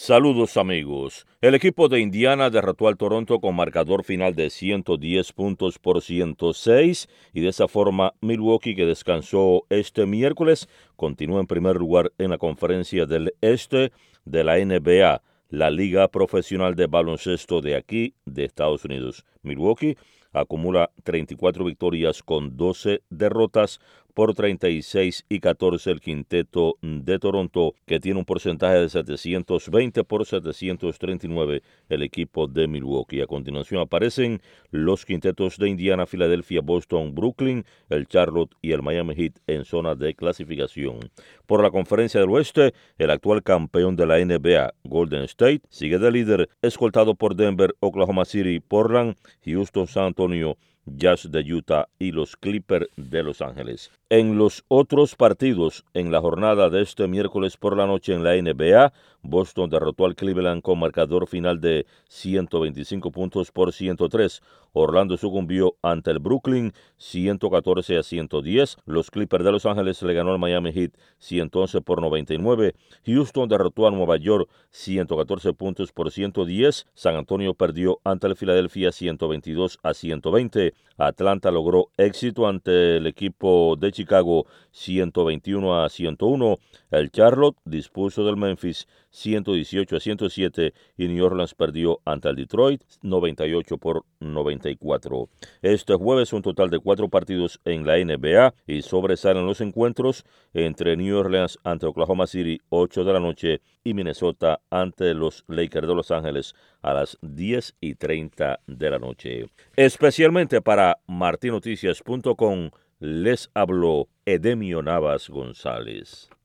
Saludos amigos. El equipo de Indiana derrotó al Toronto con marcador final de 110 puntos por 106 y de esa forma Milwaukee, que descansó este miércoles, continúa en primer lugar en la conferencia del este de la NBA, la liga profesional de baloncesto de aquí de Estados Unidos. Milwaukee acumula 34 victorias con 12 derrotas por 36 y 14 el quinteto de Toronto, que tiene un porcentaje de 720 por 739 el equipo de Milwaukee. A continuación aparecen los quintetos de Indiana, Filadelfia, Boston, Brooklyn, el Charlotte y el Miami Heat en zona de clasificación. Por la conferencia del oeste, el actual campeón de la NBA, Golden State, sigue de líder, escoltado por Denver, Oklahoma City, Portland, Houston, San Antonio, Jazz de Utah y los Clippers de Los Ángeles. En los otros partidos, en la jornada de este miércoles por la noche en la NBA, Boston derrotó al Cleveland con marcador final de 125 puntos por 103. Orlando sucumbió ante el Brooklyn 114 a 110. Los Clippers de Los Ángeles le ganó al Miami Heat 111 por 99. Houston derrotó a Nueva York 114 puntos por 110. San Antonio perdió ante el Filadelfia 122 a 120. Atlanta logró éxito ante el equipo de Chicago 121 a 101. El Charlotte dispuso del Memphis 118 a 107 y New Orleans perdió ante el Detroit 98 por 94. Este jueves un total de 4 partidos en la NBA y sobresalen los encuentros entre New Orleans ante Oklahoma City 8 de la noche y Minnesota ante los Lakers de Los Ángeles a las 10:30 de la noche. Especialmente para martinoticias.com les habló Edemio Navas González.